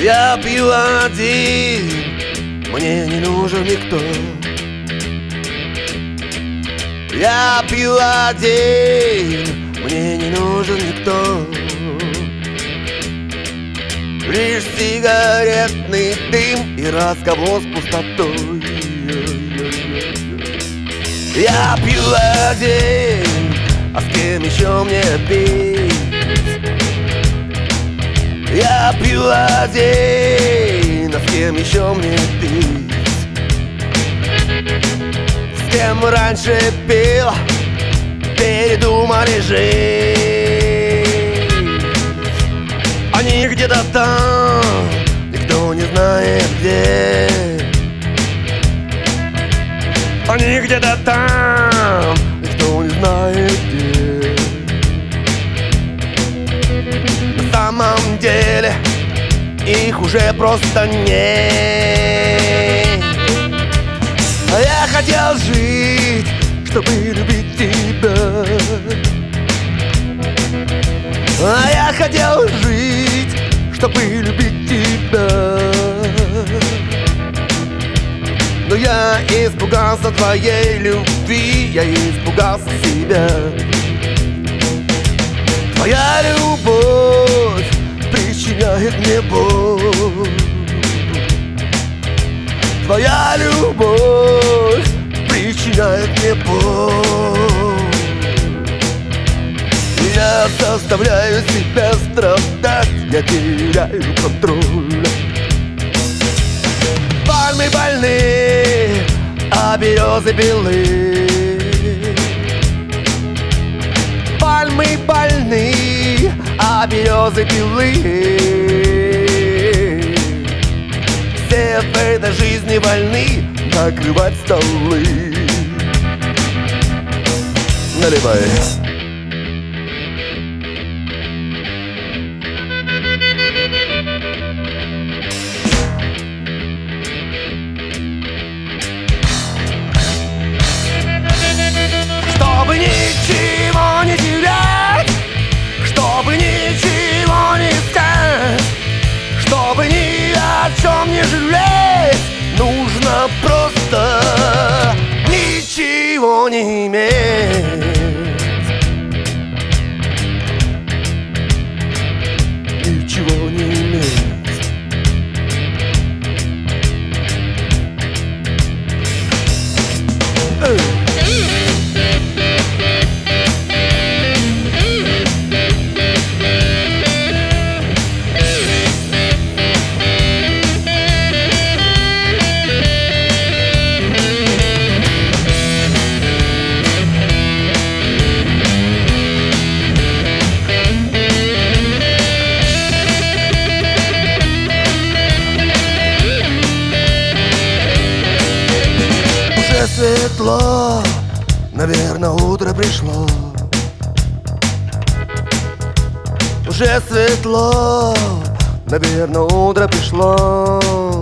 Я пью один, мне не нужен никто. Я пью один, мне не нужен никто. Лишь сигаретный дым и разговор с пустотой. Я пью один, а с кем еще мне пить? Я пью один, а с кем еще мне пить? С кем раньше пил, передумали жить. Они где-то там, никто не знает где. Они где-то там, никто не знает где. На самом деле их уже просто нет. А я хотел жить, чтобы любить тебя. А я хотел жить, чтобы любить тебя. Но я испугался твоей любви, я испугался себя. Твоя любовь причиняет мне боль. Твоя любовь причиняет мне боль. Я заставляю себя страдать, я теряю контроль. Пальмы больны, а березы белы. Пальмы больны, а березы белы. Все в этой жизни вольны накрывать столы. Наливай. Чтобы ничего не терять, чтобы ничего не искать, чтобы ни о чем не жалеть, нужно просто ничего не иметь. Ничего не иметь. Светло, наверное, утро пришло. Уже светло, наверное, утро пришло.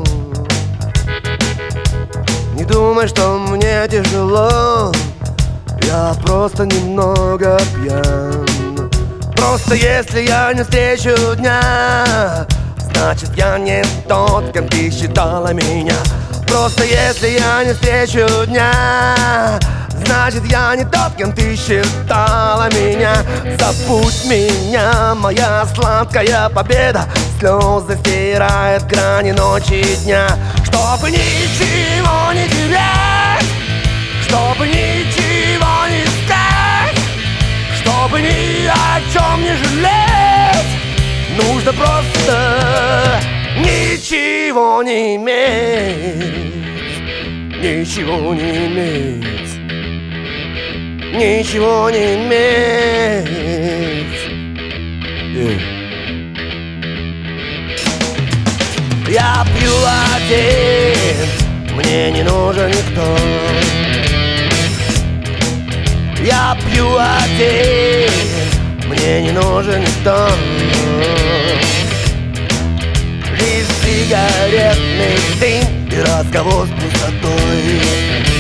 Не думай, что мне тяжело, я просто немного пьян. Просто если я не встречу дня, значит я не тот, кем ты считала меня. Просто если я не встречу дня, значит я не тот, кем ты считала меня. Забудь меня, моя сладкая победа. Слезы стирает грани ночи и дня. Чтобы ничего не терять, чтобы ничего не искать, чтобы ни о чем не жалеть, нужно просто ничего не иметь. Ничего не иметь. Ничего не иметь. Я пью один, мне не нужен никто. Я пью один, мне не нужен никто. Лишь сигаретный дым и разговор с пустотой.